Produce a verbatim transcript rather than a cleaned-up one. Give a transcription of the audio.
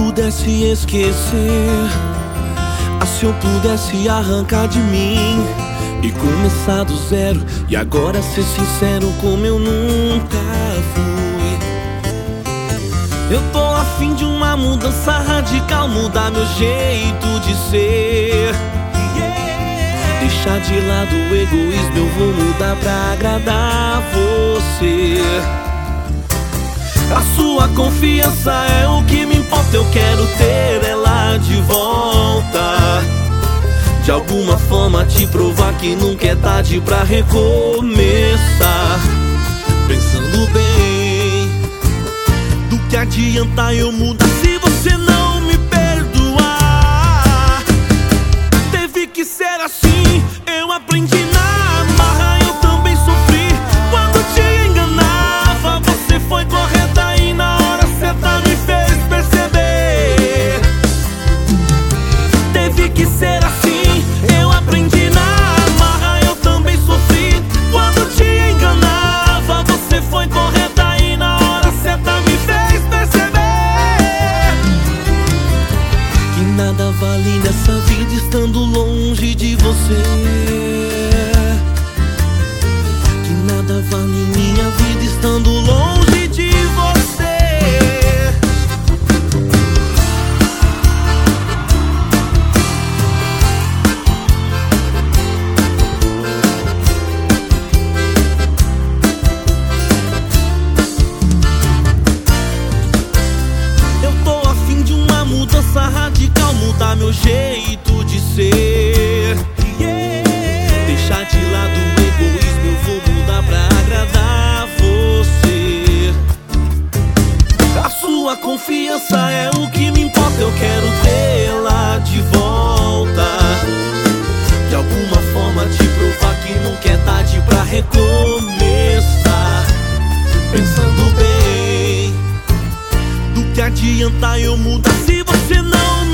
pudesse esquecer, ah, se eu pudesse arrancar de mim e começar do zero, e agora ser sincero como eu nunca fui. Eu tô a fim de uma mudança radical, mudar meu jeito de ser, deixar de lado o egoísmo, eu vou mudar pra agradar você. A sua confiança é o que me importa, eu quero ter ela de volta. De alguma forma te provar que nunca é tarde pra recomeçar. Pensando bem, do que adianta eu mudar se você não me perdoar? Teve que ser assim, eu aprendi na marra, eu também sofri quando te enganava. Você foi correta e na hora certa me fez perceber. Teve que ser assim, eu aprendi na marra, eu também sofri quando te enganava. Você foi correta e na hora certa me fez perceber que nada vale nessa vida estando longe de você, que nada vale minha vida estando longe de você. Mudança radical, mudar meu jeito de ser, deixar de lado o egoísmo, eu vou mudar pra agradar você. A sua confiança é o que me importa, eu quero tê-la de volta. De alguma forma te provar que nunca é tarde pra recomeçar. Pensando bem, do que adianta eu mudar se você não me